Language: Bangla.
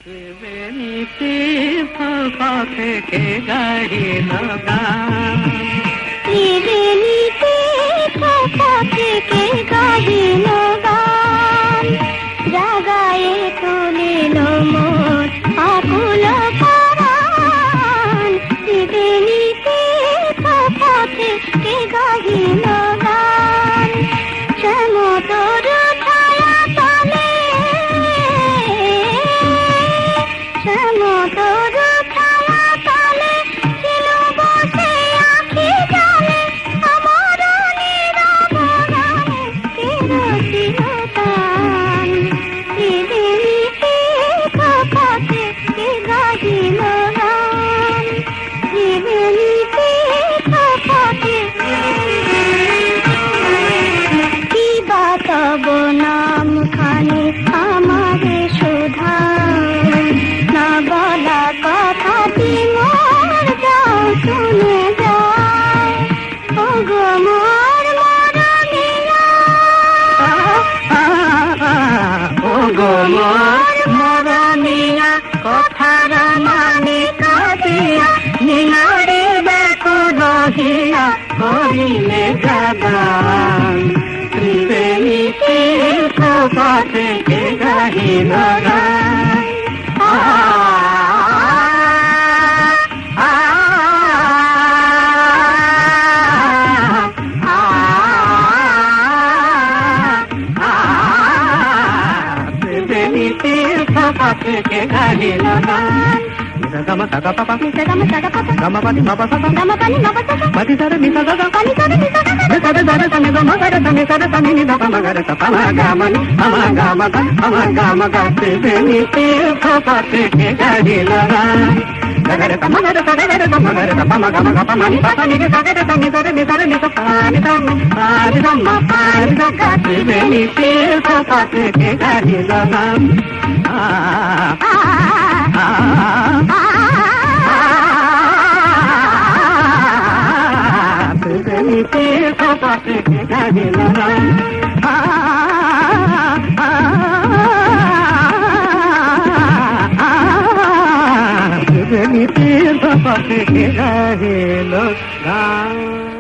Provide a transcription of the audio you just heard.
ত্রিবেণীতে থেকে গাহিল গান, ত্রিবেণীতে থেকে গাহিল গান, জাগায়ে তুলিল মোর আকুল পরাণ। ত্রিবেণীতে থেকে গাহিল গান, শ্যামতর ছায়া তলে, শ্যামতর ছায়া তলে ছিল বসে আখি জলে, আমার নীরব গানে চির তান। ত্রিবেণীতে থেকে গাহিল গান, ত্রিবেণীতে কি বা তব নাম খানি আমারে সুধা, না বলা কথাটি মোর যাও শুনে যাও, ও গো মোর মরমিয়া, ও গো মোর মরমিয়া, কথার মানে কাঁদিয়া নিনারে দেখো রহিয়া করিলে গান। ত্রিবেণীতে থেকে গাহিল গান, ত্রিবেণীতে থেকে গাহিল গান। গম সাগা পাপা গম সাগা পাপা গম পানি মা পাপা গম পানি মা পাপা পানি সারে নি সাগা পানি সারে নি সাগা সারে সারে সানি গম সারে সানি সারে সানি নি দা মা গরে পা মা গা মা নি মা গা মা গা ত্রিবেণীতে থেকে গাহিল গান। গরে পা মা গরে সারে গরে পা মা গরে পা মা গা মা পা নি পা নি রে সারে সানি সারে নি সারে নি পা নি দা মা পা নি দা ত্রিবেণীতে থেকে গাহিল গান। ত্রিবেণীতে থেকে গাহিল গান, ত্রিবেণীতে থেকে গাহিল গান।